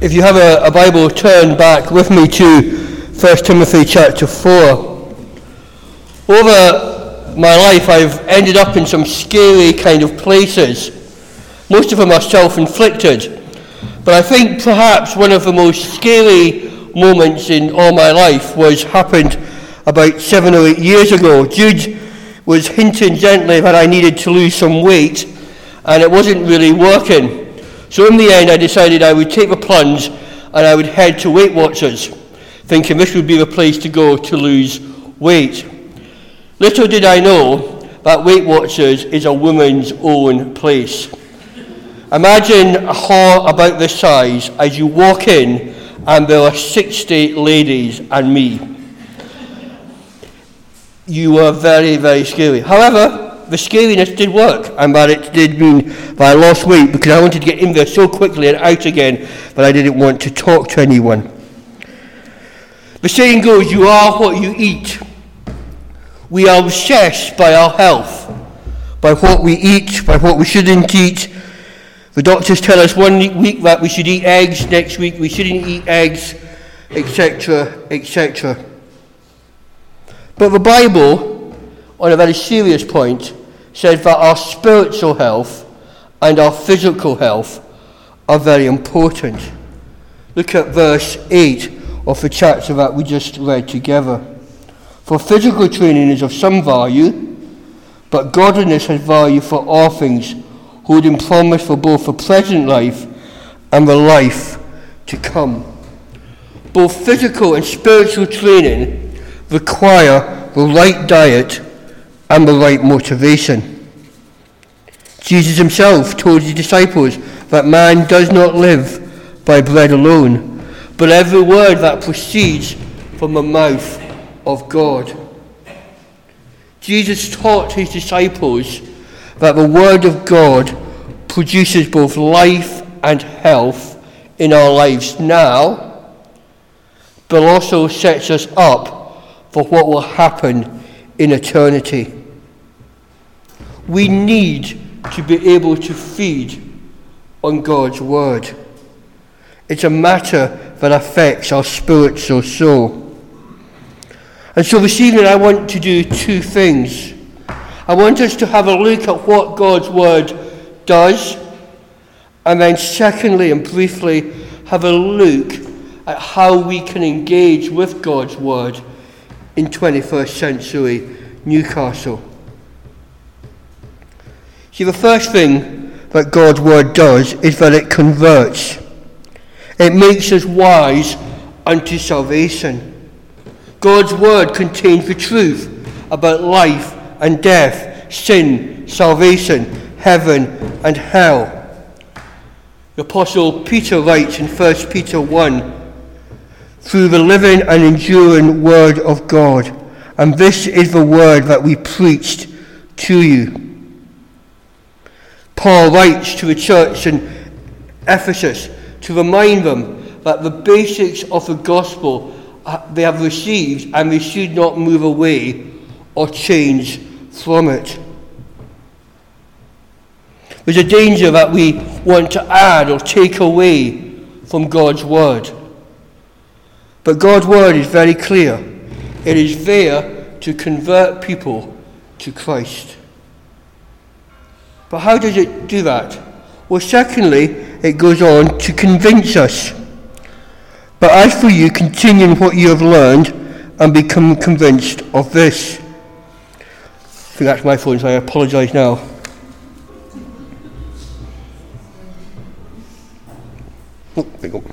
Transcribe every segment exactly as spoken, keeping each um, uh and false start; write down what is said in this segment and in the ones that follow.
If you have a, a Bible, turn back with me to First Timothy chapter four. Over my life, I've ended up in some scary kind of places. Most of them are self-inflicted. But I think perhaps one of the most scary moments in all my life was happened about seven or eight years ago. Jude was hinting gently that I needed to lose some weight, and it wasn't really working. So in the end, I decided I would take the plunge and I would head to Weight Watchers, thinking this would be the place to go to lose weight. Little did I know that Weight Watchers is a woman's own place. Imagine a hall about this size as you walk in and there are sixty ladies and me. You were very, very scary. However, the scariness did work, and that it did mean that I lost weight because I wanted to get in there so quickly and out again that I didn't want to talk to anyone. The saying goes, you are what you eat. We are obsessed by our health, by what we eat, by what we shouldn't eat. The doctors tell us one week that we should eat eggs, next week we shouldn't eat eggs, et cetera, et cetera. But the Bible, on a very serious point, says that our spiritual health and our physical health are very important. Look at verse eight of the chapter that we just read together. For physical training is of some value, but godliness has value for all things, holding promise for both the present life and the life to come. Both physical and spiritual training require the right diet and the right motivation. Jesus himself told his disciples that man does not live by bread alone, but every word that proceeds from the mouth of God. Jesus taught his disciples that the word of God produces both life and health in our lives now, but also sets us up for what will happen in eternity. We need to be able to feed on God's word. It's a matter that affects our spiritual soul. And so this evening I want to do two things. I want us to have a look at what God's word does, and then secondly and briefly have a look at how we can engage with God's word in twenty-first century Newcastle. See, the first thing that God's word does is that it converts. It makes us wise unto salvation. God's word contains the truth about life and death, sin, salvation, heaven and hell. The Apostle Peter writes in First Peter one, through the living and enduring word of God, and this is the word that we preached to you. Paul writes to the church in Ephesus to remind them that the basics of the gospel they have received, and they should not move away or change from it. There's a danger that we want to add or take away from God's word. But God's word is very clear. It is there to convert people to Christ. But how does it do that? Well, secondly, it goes on to convince us. But as for you, continue in what you have learned and become convinced of this. I think that's my phone, so I apologise now. Oh, there you go.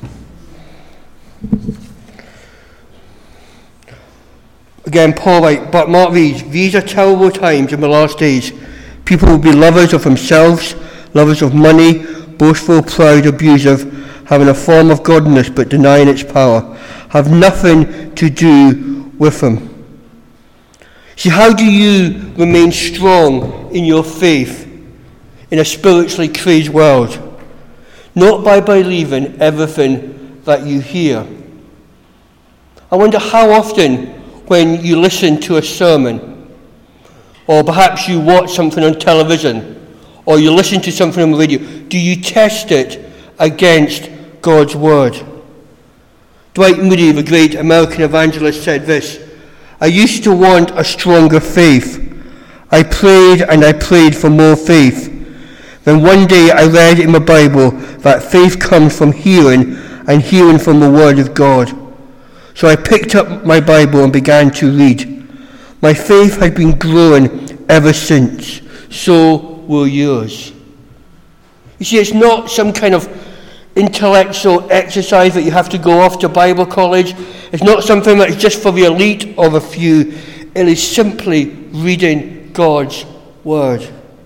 Again, Paul writes, but mark these, these are terrible times in the last days. People will be lovers of themselves, lovers of money, boastful, proud, abusive, having a form of godliness but denying its power, have nothing to do with them. See, how do you remain strong in your faith in a spiritually crazed world? Not by believing everything that you hear. I wonder how often when you listen to a sermon, or perhaps you watch something on television, or you listen to something on the radio, do you test it against God's word. Dwight Moody, the great American evangelist, said this: "I used to want a stronger faith. I prayed and I prayed for more faith. Then one day I read in the Bible that faith comes from hearing and hearing from the word of God. So I picked up my Bible and began to read. My faith has been growing ever since. So will yours." You see, it's not some kind of intellectual exercise that you have to go off to Bible college. It's not something that's just for the elite or the few. It is simply reading God's word.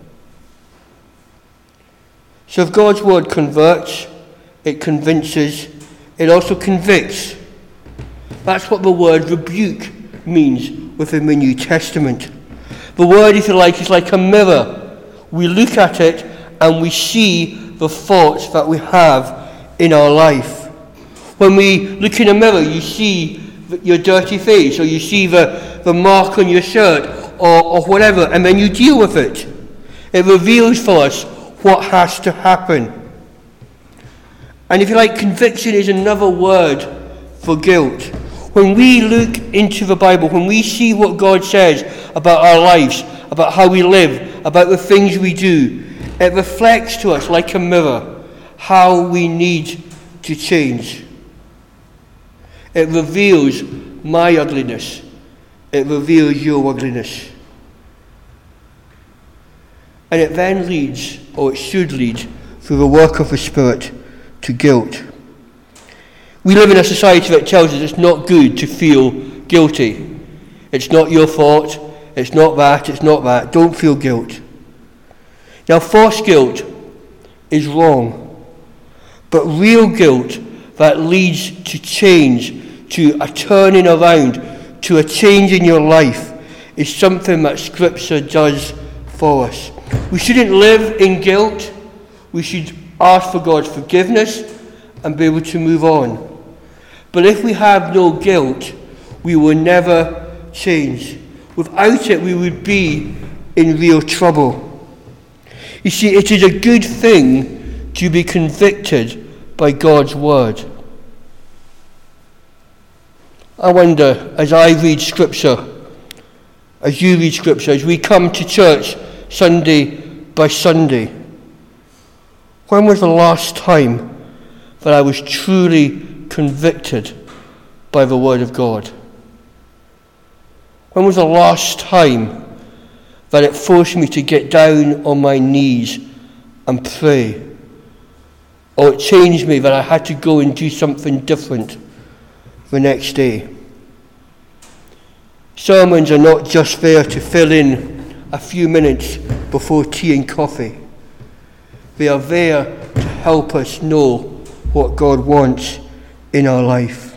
So if God's word converts, it convinces, it also convicts. That's what the word rebuke means within the New Testament. The word, if you like, is like a mirror. We look at it and we see the faults that we have in our life. When we look in a mirror, you see your dirty face, or you see the, the mark on your shirt, or, or whatever, and then you deal with it. It reveals for us what has to happen. And if you like, conviction is another word for guilt. When we look into the Bible, when we see what God says about our lives, about how we live, about the things we do, it reflects to us like a mirror how we need to change. It reveals my ugliness. It reveals your ugliness. And it then leads, or it should lead, through the work of the Spirit, to guilt. We live in a society that tells us it's not good to feel guilty. It's not your fault. It's not that. It's not that. Don't feel guilt. Now, false guilt is wrong. But real guilt that leads to change, to a turning around, to a change in your life, is something that Scripture does for us. We shouldn't live in guilt. We should ask for God's forgiveness and be able to move on. But if we have no guilt, we will never change. Without it, we would be in real trouble. You see, it is a good thing to be convicted by God's word. I wonder, as I read Scripture, as you read Scripture, as we come to church Sunday by Sunday, when was the last time that I was truly convicted by the word of God? When was the last time that it forced me to get down on my knees and pray? Or it changed me that I had to go and do something different the next day? Sermons are not just there to fill in a few minutes before tea and coffee. They are there to help us know what God wants in our life.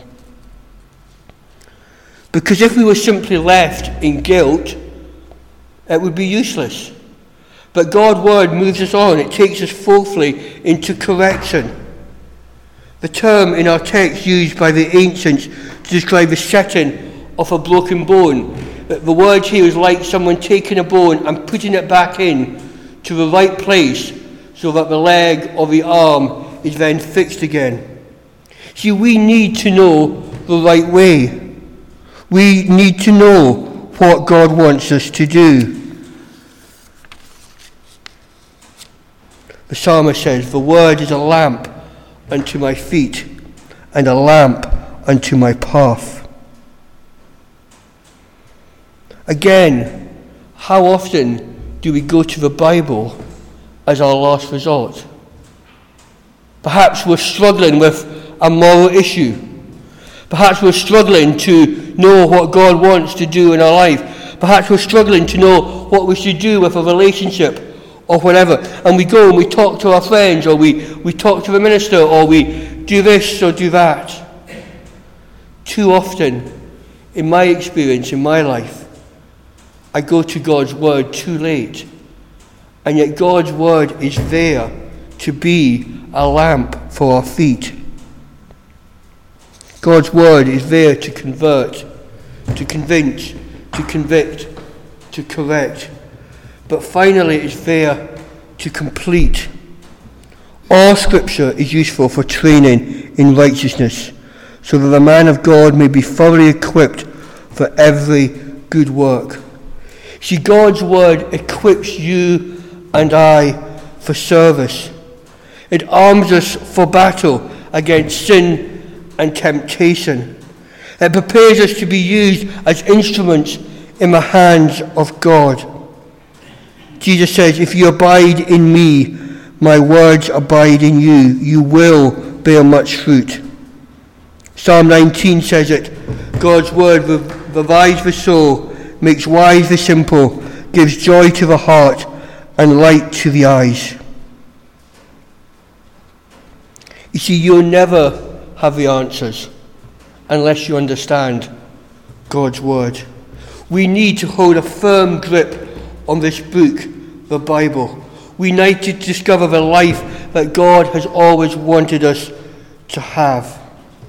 Because if we were simply left in guilt, it would be useless. But God's word moves us on. It takes us forthfully into correction. The term in our text used by the ancients to describe the setting of a broken bone, the word here is like someone taking a bone and putting it back in to the right place so that the leg or the arm is then fixed again. See, we need to know the right way. We need to know what God wants us to do. The psalmist says, "The word is a lamp unto my feet and a lamp unto my path." Again, how often do we go to the Bible as our last resort? Perhaps we're struggling with a moral issue. Perhaps we're struggling to know what God wants to do in our life. Perhaps we're struggling to know what we should do with a relationship or whatever. And we go and we talk to our friends, or we, we talk to the minister, or we do this or do that. Too often, in my experience, in my life, I go to God's word too late. And yet God's word is there to be a lamp for our feet. God's word is there to convert, to convince, to convict, to correct. But finally it's there to complete. All Scripture is useful for training in righteousness, so that the man of God may be thoroughly equipped for every good work. See, God's word equips you and I for service. It arms us for battle against sin and temptation. It prepares us to be used as instruments in the hands of God. Jesus says, if you abide in me, my words abide in you, you will bear much fruit. Psalm nineteen says it, God's word revives the soul, makes wise the simple, gives joy to the heart and light to the eyes. You see, you'll never have the answers unless you understand God's word. We need to hold a firm grip on this book, the Bible. We need to discover the life that God has always wanted us to have.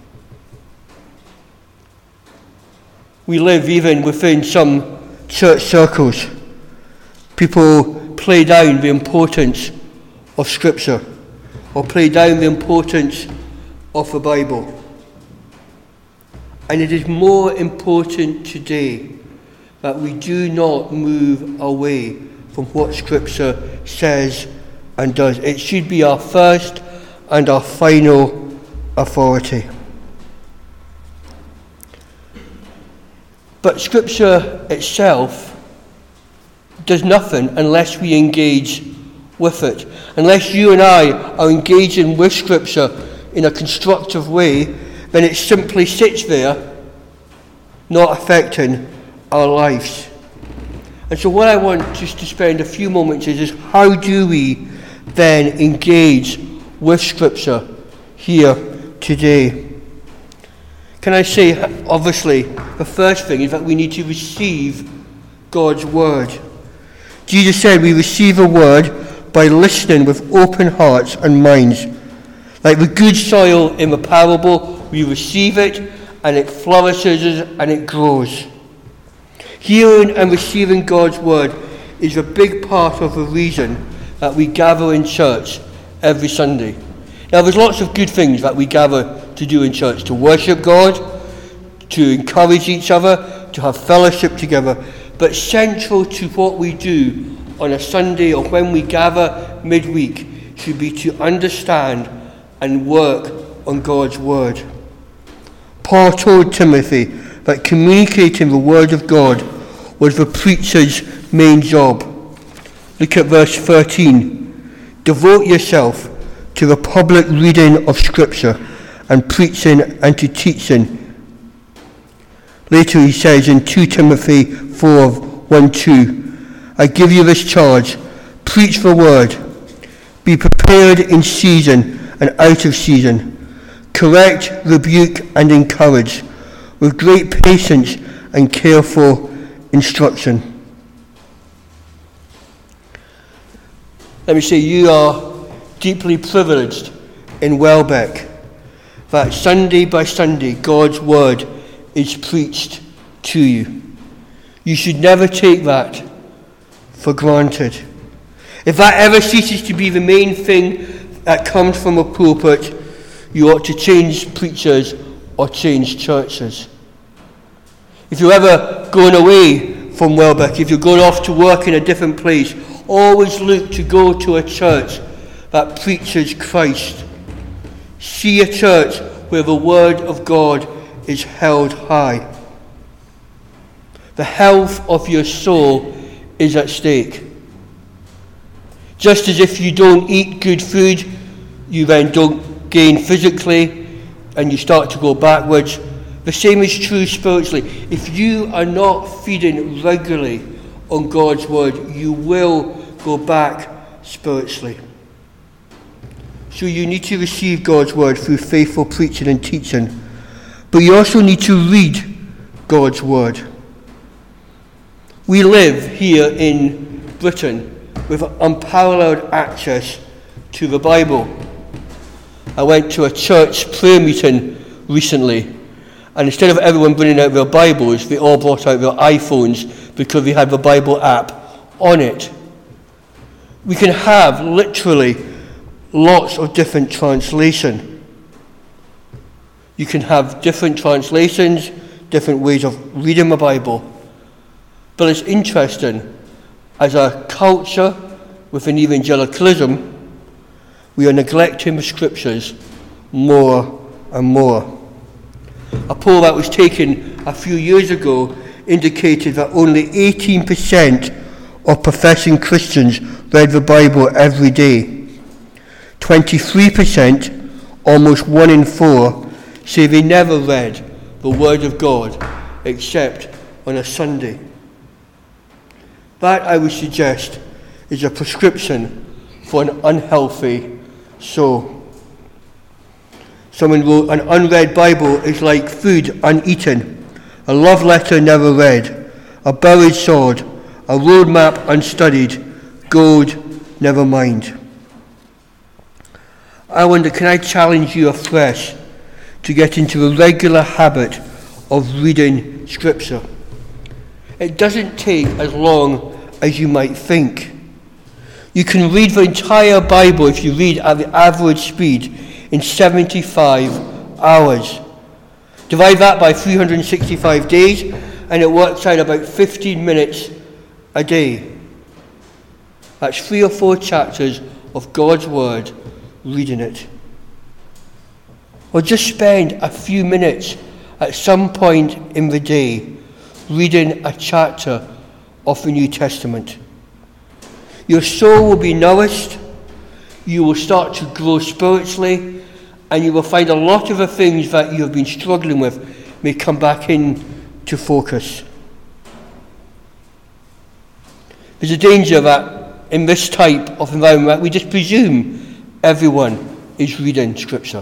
We live even within some church circles. People play down the importance of Scripture or play down the importance of the Bible. And it is more important today that we do not move away from what Scripture says and does. It should be our first and our final authority. But Scripture itself does nothing unless we engage with it. Unless you and I are engaging with Scripture in a constructive way, then it simply sits there, not affecting our lives. And so what I want just to spend a few moments is, is how do we then engage with Scripture here today? Can I say, obviously, the first thing is that we need to receive God's word. Jesus said we receive a word by listening with open hearts and minds. Like the good soil in the parable, we receive it and it flourishes and it grows. Hearing and receiving God's word is a big part of the reason that we gather in church every Sunday. Now, there's lots of good things that we gather to do in church, to worship God, to encourage each other, to have fellowship together. But central to what we do on a Sunday or when we gather midweek should be to understand and work on God's word. Paul told Timothy that communicating the word of God was the preacher's main job. Look at verse thirteen. Devote yourself to the public reading of Scripture and preaching and to teaching. Later he says in Second Timothy four, one, two, I give you this charge, preach the word, be prepared in season and out of season, correct, rebuke and encourage with great patience and careful instruction. Let me say, you are deeply privileged in Welbeck that Sunday by Sunday God's word is preached to you. You should never take that for granted. If that ever ceases to be the main thing that comes from a pulpit, you ought to change preachers or change churches. If you're ever going away from Welbeck, if you're going off to work in a different place, always look to go to a church that preaches Christ. See a church where the word of God is held high. The health of your soul is at stake. Just as if you don't eat good food, you then don't gain physically and you start to go backwards. The same is true spiritually. If you are not feeding regularly on God's word, you will go back spiritually. So you need to receive God's word through faithful preaching and teaching. But you also need to read God's word. We live here in Britain with unparalleled access to the Bible. I went to a church prayer meeting recently, and instead of everyone bringing out their Bibles, they all brought out their iPhones because they had the Bible app on it. We can have literally lots of different translation. You can have different translations, different ways of reading the Bible. But it's interesting, as a culture within evangelicalism, we are neglecting the scriptures more and more. A poll that was taken a few years ago indicated that only eighteen percent of professing Christians read the Bible every day. twenty-three percent, almost one in four, say they never read the Word of God except on a Sunday. That, I would suggest, is a prescription for an unhealthy soul. Someone wrote, an unread Bible is like food uneaten, a love letter never read, a buried sword, a road map unstudied, gold never mind. I wonder, can I challenge you afresh to get into a regular habit of reading Scripture? It doesn't take as long as you might think. You can read the entire Bible if you read at the average speed in seventy-five hours. Divide that by three hundred sixty-five days and it works out about fifteen minutes a day. That's three or four chapters of God's Word, reading it. Or just spend a few minutes at some point in the day reading a chapter of the New Testament. Your soul will be nourished, you will start to grow spiritually, and you will find a lot of the things that you have been struggling with may come back in to focus. There's a danger that in this type of environment we just presume everyone is reading Scripture.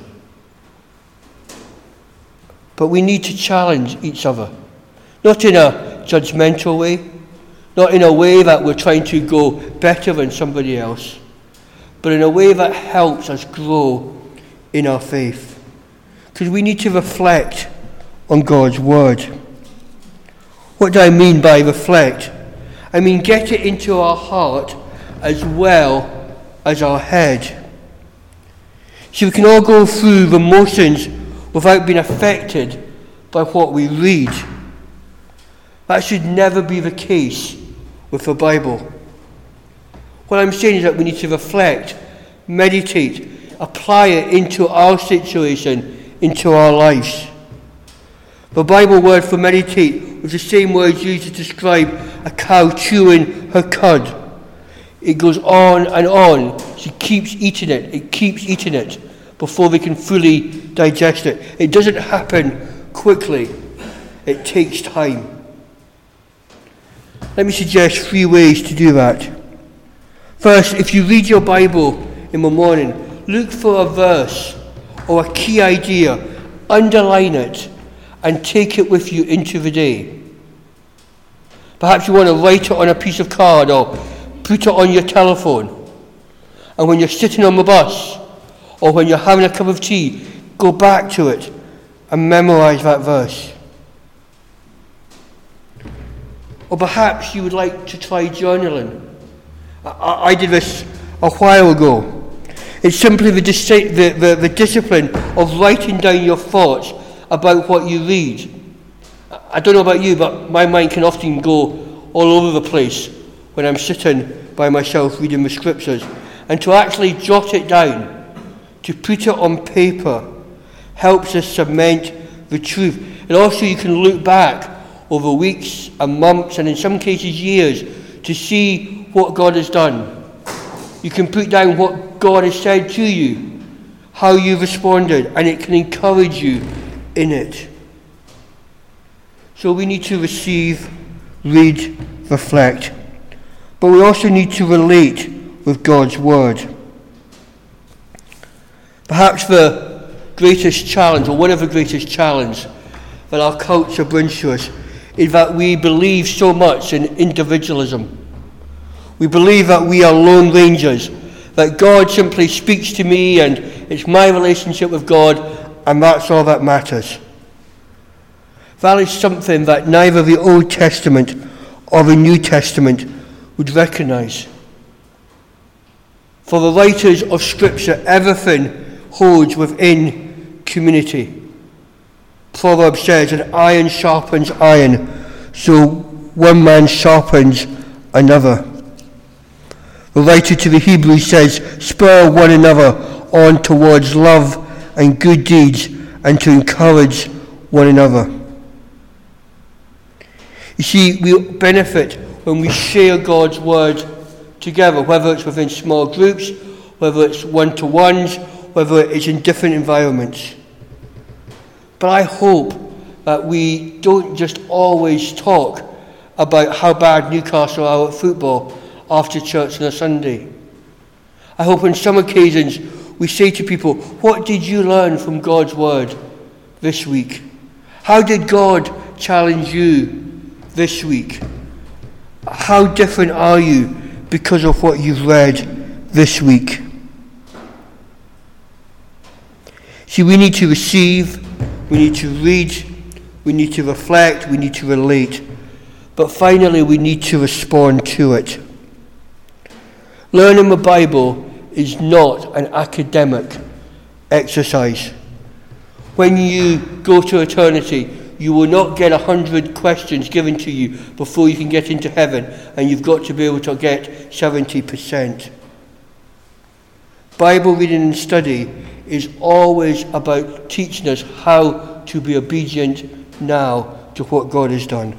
But we need to challenge each other, not in a judgmental way, not in a way that we're trying to go better than somebody else, but in a way that helps us grow in our faith. Because we need to reflect on God's Word. What do I mean by reflect? I mean get it into our heart as well as our head. So we can all go through the motions without being affected by what we read. That should never be the case with the Bible. What I'm saying is that we need to reflect, meditate, apply it into our situation, into our lives. The Bible word for meditate was the same word used to describe a cow chewing her cud. It goes on and on. She keeps eating it. It keeps eating it before they can fully digest it. It doesn't happen quickly. It takes time. Let me suggest three ways to do that. First, if you read your Bible in the morning, look for a verse or a key idea, underline it, and take it with you into the day. Perhaps you want to write it on a piece of card or put it on your telephone. And when you're sitting on the bus or when you're having a cup of tea, go back to it and memorize that verse. Or perhaps you would like to try journaling. I, I did this a while ago. It's simply the, dis- the, the, the discipline of writing down your thoughts about what you read. I don't know about you, but my mind can often go all over the place when I'm sitting by myself reading the Scriptures. And to actually jot it down, to put it on paper, helps us cement the truth. And also you can look back over weeks and months and in some cases years to see what God has done. You can put down what God has said to you, how you responded, and it can encourage you in it. So we need to receive, read, reflect. But we also need to relate with God's Word. Perhaps the greatest challenge, or one of the greatest challenges that our culture brings to us, is that we believe so much in individualism. We believe that we are lone rangers, that God simply speaks to me and it's my relationship with God and that's all that matters. That is something that neither the Old Testament or the New Testament would recognize. For the writers of Scripture, everything holds within community. Proverbs says, an iron sharpens iron, so one man sharpens another. The writer to the Hebrews says, spur one another on towards love and good deeds, and to encourage one another. You see, we benefit when we share God's word together, whether it's within small groups, whether it's one-to-ones, whether it's in different environments. But I hope that we don't just always talk about how bad Newcastle are at football after church on a Sunday. I hope on some occasions we say to people, what did you learn from God's word this week? How did God challenge you this week? How different are you because of what you've read this week? See, we need to receive, we need to read, we need to reflect, we need to relate. But finally, we need to respond to it. Learning the Bible is not an academic exercise. When you go to eternity, you will not get a hundred questions given to you before you can get into heaven, and you've got to be able to get seventy percent. Bible reading and study is always about teaching us how to be obedient now to what God has done.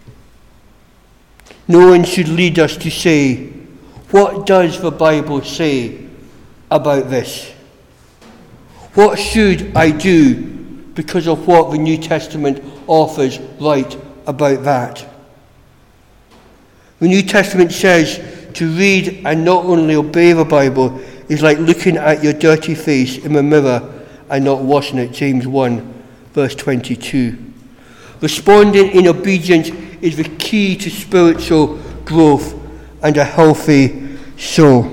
No one should lead us to say, what does the Bible say about this? What should I do because of what the New Testament authors write about that? The New Testament says to read and not only obey the Bible is like looking at your dirty face in the mirror and not washing it, James one, verse twenty-two. Responding in obedience is the key to spiritual growth and a healthy soul.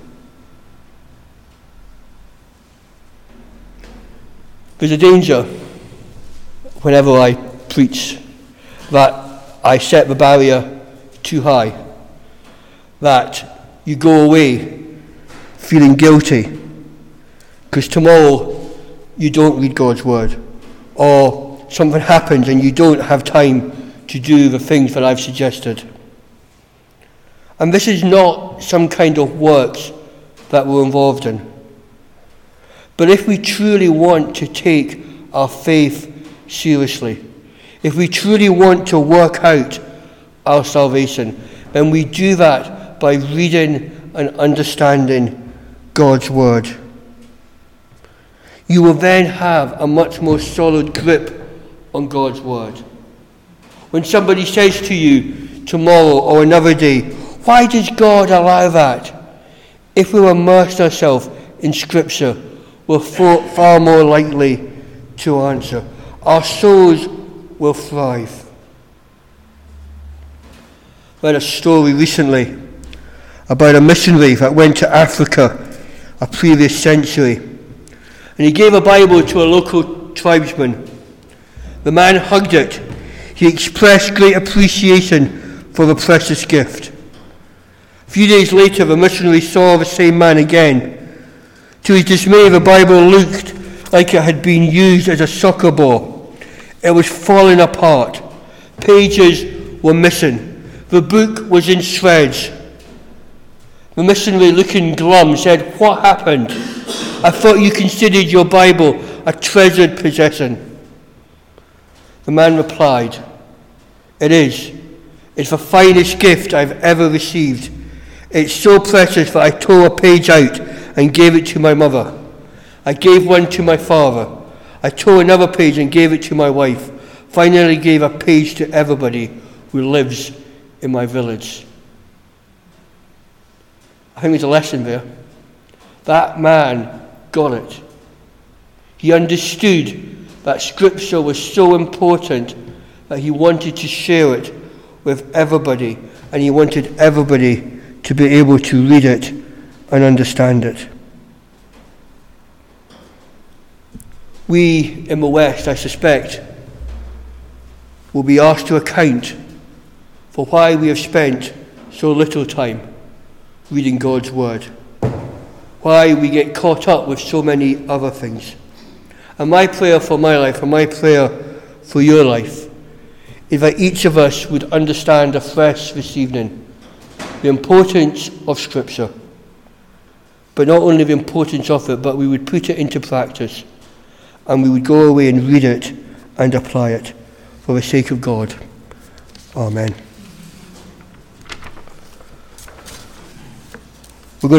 There's a danger whenever I preach that I set the barrier too high, that you go away feeling guilty because tomorrow you don't read God's word, or something happens and you don't have time to do the things that I've suggested. And this is not some kind of works that we're involved in. But if we truly want to take our faith seriously, if we truly want to work out our salvation, then we do that by reading and understanding God's word. You will then have a much more solid grip on God's word. When somebody says to you tomorrow or another day, why does God allow that? If we immerse ourselves in Scripture, we're far, far more likely to answer. Our souls will thrive. I read a story recently about a missionary that went to Africa a previous century, and he gave a Bible to a local tribesman. The man hugged it. He expressed great appreciation for the precious gift. A few days later, the missionary saw the same man again. To his dismay, the Bible looked like it had been used as a soccer ball. It was falling apart. Pages were missing. The book was in shreds. The missionary, looking glum, said, "What happened? I thought you considered your Bible a treasured possession." The man replied, "It is. It's the finest gift I've ever received. It's so precious that I tore a page out and gave it to my mother. I gave one to my father. I tore another page and gave it to my wife. Finally gave a page to everybody who lives in my village." I think there's a lesson there. That man got it. He understood that Scripture was so important that he wanted to share it with everybody, and he wanted everybody to be able to read it and understand it. We in the West, I suspect, will be asked to account for why we have spent so little time reading God's word. why we get caught up with so many other things. And my prayer for my life, and my prayer for your life, is that each of us would understand afresh this evening the importance of Scripture. But not only the importance of it, but we would put it into practice, and we would go away and read it and apply it for the sake of God. Amen.